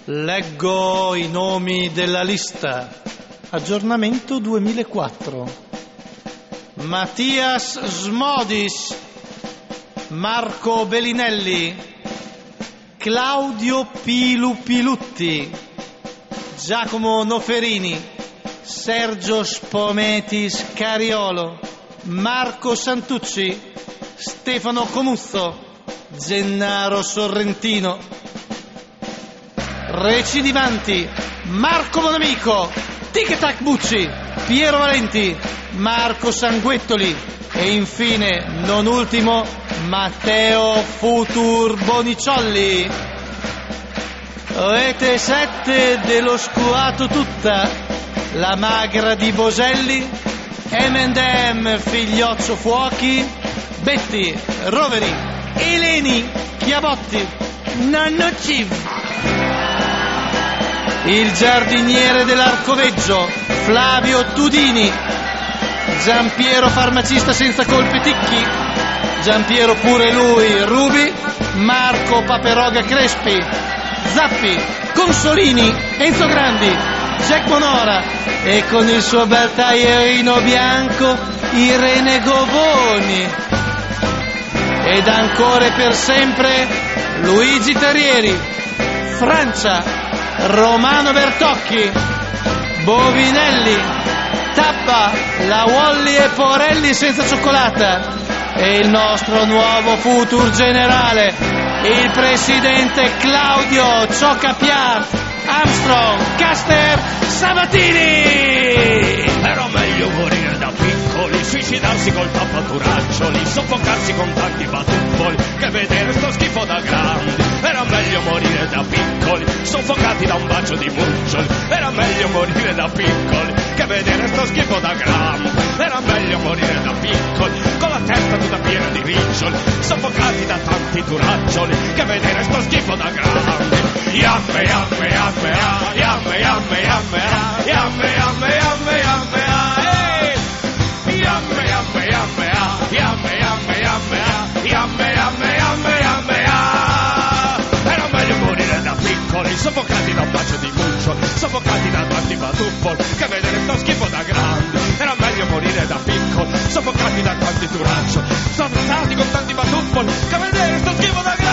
Leggo i nomi della lista. Aggiornamento 2004. Mattias Smodis, Marco Bellinelli, Claudio Pilutti, Giacomo Noferini, Sergio Spometis Cariolo, Marco Santucci, Stefano Comuzzo, Gennaro Sorrentino. Recidivanti: Marco Bonamico, Tic Tac Bucci, Piero Valenti, Marco Sanguettoli e infine, non ultimo, Matteo Futur Boniciolli. Rete 7 dello Scurato Tutta, La Magra di Boselli, M&M Figlioccio Fuochi, Betti, Roveri, Eleni, Chiabotti, Nonno Civ. Il giardiniere dell'Arcoveggio, Flavio Tudini, Giampiero farmacista senza colpi Ticchi, Giampiero pure lui Rubi, Marco Paperoga Crespi, Zappi, Consolini, Enzo Grandi, Jack Bonora e con il suo bel taglierino bianco Irene Govoni. Ed ancora per sempre Luigi Terrieri, Francia, Romano Bertocchi, Bovinelli, Tappa, la Wally e Porelli senza cioccolata e il nostro nuovo futur generale, il presidente Claudio Cioccapiat Armstrong Caster Sabatini. Era meglio morire da piccoli, suicidarsi col tappaturaccioli, soffocarsi con tanti batuffoli, che vedere sto schifo da grandi. Era meglio morire da piccoli, soffocati da un bacio di muccioli. Era meglio morire da piccoli, che vedere sto schifo da grandi. Era meglio morire da piccoli, con la testa tutta piena di riccioli, soffocati da tanti turaccioli, che vedere sto schifo da grandi. Yamme, yamme, yamme, yamme, yamme, yamme, yamme, yamme, yamme, yamme, yamme, yamme, yamme, yamme, yamme, yamme, yamme, yamme, yamme, yamme. Era meglio morire da piccoli, soffocati da un bacio di muccioli, soffocati da tanti batuffoli, che vedere sto schifo da grandi. Era meglio morire da piccoli, soffocati da tanti turaccioli, soffocati con tanti batuffoli, che vedere sto schifo da grandi.